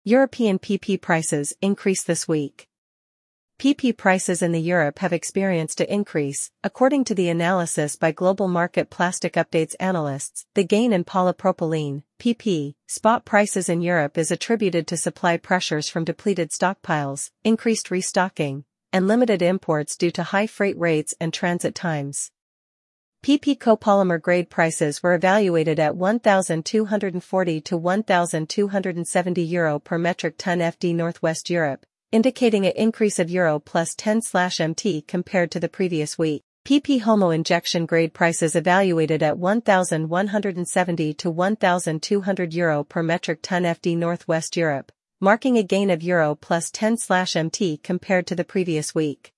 European PP prices increased this week. PP prices in Europe have experienced an increase, according to the analysis by Global Market Plastic Updates analysts. The gain in polypropylene, PP, spot prices in Europe is attributed to supply pressures from depleted stockpiles, increased restocking, and limited imports due to high freight rates and transit times. PP copolymer grade prices were evaluated at €1,240 to €1,270 per metric ton FD Northwest Europe, indicating an increase of Euro plus 10/MT compared to the previous week. PP HOMO injection grade prices evaluated at €1,170 to €1,200 per metric ton FD Northwest Europe, marking a gain of Euro plus 10/MT compared to the previous week.